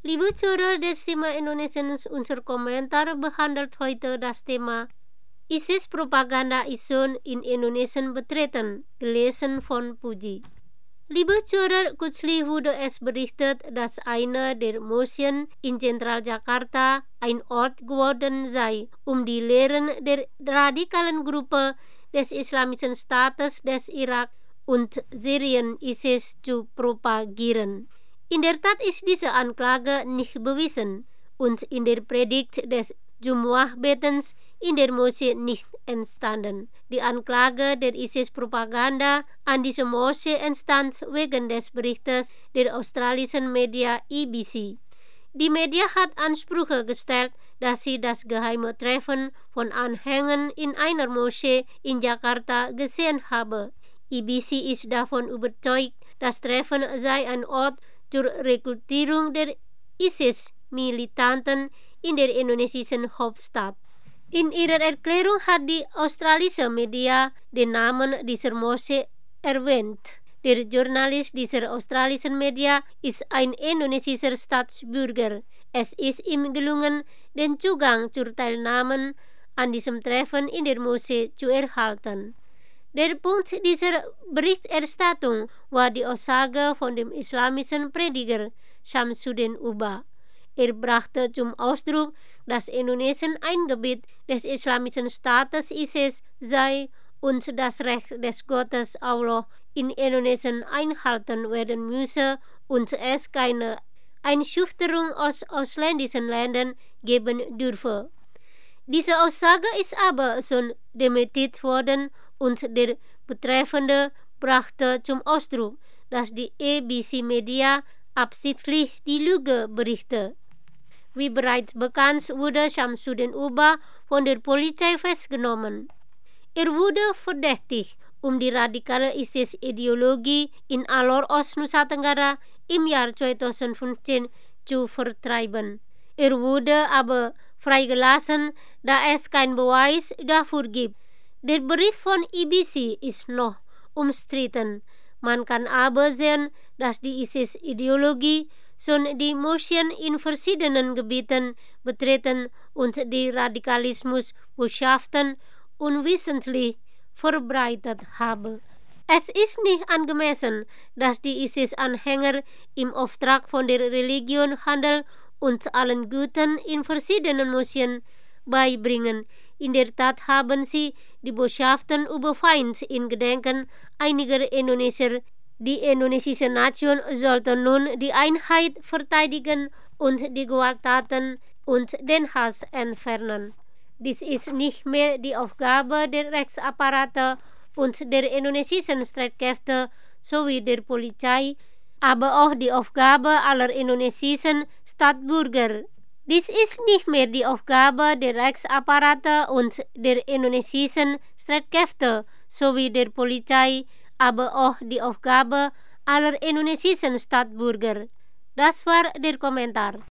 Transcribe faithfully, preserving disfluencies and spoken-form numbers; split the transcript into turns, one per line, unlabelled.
Liebe Zuhörer des Thema Indonesiens, unser Kommentar behandelt heute das Thema ISIS-Propaganda Isun in Indonesien betreten, gelesen von Puji. Liebe Zuhörer, kürzlich wurde es berichtet, dass eine der Moscheen in Zentraljakarta ein Ort geworden sei, um die Lehren der radikalen Gruppe des Islamischen Staates des Irak und Syrien ISIS zu propagieren. In der Tat ist diese Anklage nicht bewiesen und in der Predigt des Jumu'ah-Betens in der Moschee nicht entstanden. Die Anklage der ISIS-Propaganda an diese Moschee entstand wegen des Berichtes der australischen Media I B C. Die Media hat Ansprüche gestellt, dass sie das geheime Treffen von Anhängern in einer Moschee in Jakarta gesehen habe. I B C ist davon überzeugt, das Treffen sei ein Ort zur Rekrutierung der ISIS-Militanten in der indonesischen Hauptstadt. In ihrer Erklärung hat die australische Media den Namen dieser Moschee erwähnt. Der Journalist dieser australischen Media ist ein indonesischer Staatsbürger. Es ist ihm gelungen, den Zugang zur Teilnahme an diesem Treffen in der Moschee zu erhalten. Der Punkt dieser Berichterstattung war die Aussage von dem islamischen Prediger Syamsuddin Uba. Er brachte zum Ausdruck, dass Indonesien ein Gebiet des Islamischen Staates ISIS sei und das Recht des Gottes Allah in Indonesien einhalten werden müsse und es keine Einschüchterung aus ausländischen Ländern geben dürfe. Diese Aussage ist aber schon dementiert worden und der Betreffende brachte zum Ausdruck, dass die A B C-Media absichtlich die Lüge berichte. Wie bereits bekannt wurde Syamsuddin Uba von der Polizei festgenommen. Er wurde verdächtigt, um die radikale ISIS-Ideologie in Alor Ost Nusa Tenggara im Jahr zweitausendfünfzehn zu vertreiben. Er wurde aber freigelassen, da es kein Beweis dafür gibt. Der Bericht von I B C ist noch umstritten. Man kann aber sehen, dass die ISIS-Ideologie schon die Moscheen in verschiedenen Gebieten betreten und die Radikalismusbotschaften unwissentlich verbreitet habe. Es ist nicht angemessen, dass die ISIS-Anhänger im Auftrag von der Religion handeln und allen Guten in verschiedenen Moscheen beibringen. In der Tat haben sie die Botschaften über Feind in Gedenken einiger Indonesier. Die indonesische Nation sollte nun die Einheit verteidigen und die Gewalttaten und den Hass entfernen. Dies ist nicht mehr die Aufgabe der Rechtsapparate und der indonesischen Streitkräfte sowie der Polizei, aber auch die Aufgabe aller indonesischen Staatsbürger. Dies ist nicht mehr die Aufgabe der Rechtsapparate und der indonesischen Streitkräfte sowie der Polizei, aber auch die Aufgabe aller indonesischen Staatsbürger. Das war der Kommentar.